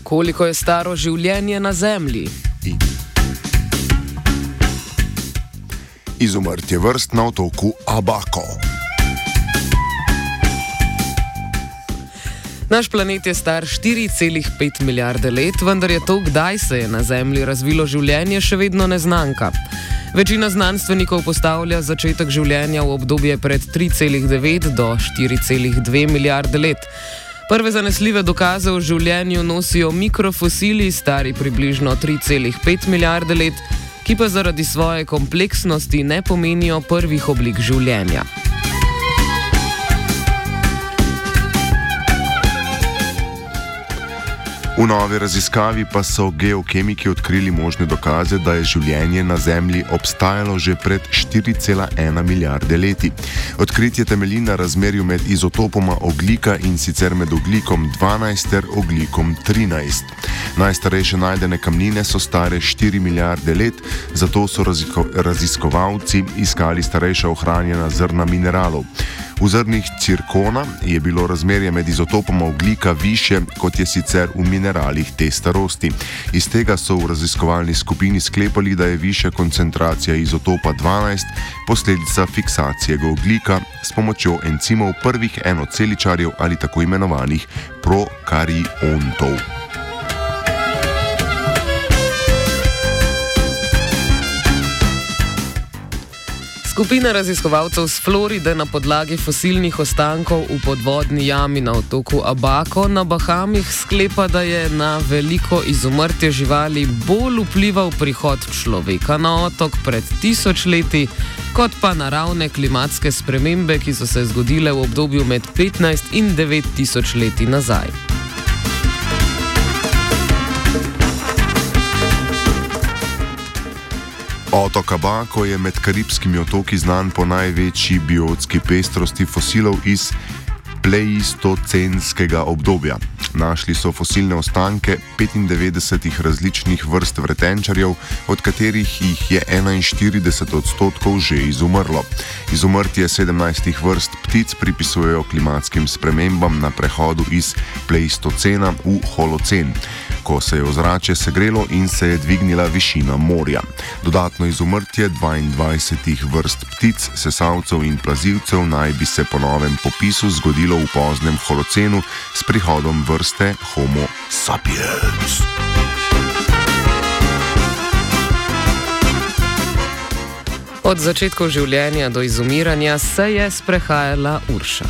Koliko je staro življenje na Zemlji? Izumrtje vrst na otoku Abaco. Naš planet je star 4,5 milijarde let, vendar je to, kdaj se je na Zemlji razvilo življenje, še vedno neznanka. Večina znanstvenikov postavlja začetek življenja v obdobje pred 3,9 do 4,2 milijarde let. Prve zanesljive dokaze o življenju nosijo mikrofosili, stari približno 3,5 milijarde let, ki pa zaradi svoje kompleksnosti ne pomenijo prvih oblik življenja. V novi raziskavi pa so geokemiki odkrili možne dokaze, da je življenje na Zemlji obstajalo že pred 4,1 milijarde leti. Odkritje temelji na razmerju med izotopoma ogljika in sicer med ogljikom 12 ter ogljikom 13. Najstarejše najdene kamnine so stare 4 milijarde let, zato so raziskovalci iskali starejša ohranjena zrna mineralov. V zrnih cirkona je bilo razmerje med izotopoma ogljika višje, kot je sicer v mineralih te starosti. Iz tega so v raziskovalni skupini sklepali, da je višja koncentracija izotopa 12 posledica fiksacije ogljika s pomočjo encimov prvih enoceličarjev ali tako imenovanih prokariontov. Skupina raziskovalcev z Floride na podlagi fosilnih ostankov v podvodni jami na otoku Abaco na Bahamih sklepa, da je na veliko izumrtje živali bolj vplival prihod človeka na otok pred 1000 leti, kot pa naravne klimatske spremembe, ki so se zgodile v obdobju med 15 in 9000 leti nazaj. Otok Abaco je med karibskimi otoki znan po največji biotski pestrosti fosilov iz pleistocenskega obdobja. Našli so fosilne ostanke 95 različnih vrst vretenčarjev, od katerih jih je 41% že izumrlo. Izumrtje 17 vrst ptic pripisujejo klimatskim spremembam na prehodu iz pleistocena v holocen, ko se je ozračje segrelo in se je dvignila višina morja. Dodatno izumrtje 22 vrst ptic, sesalcev in plazilcev naj bi se po novem popisu zgodilo v poznem holocenu s prihodom vrste Homo sapiens. Od začetkov življenja do izumiranja se je sprehajala Urša.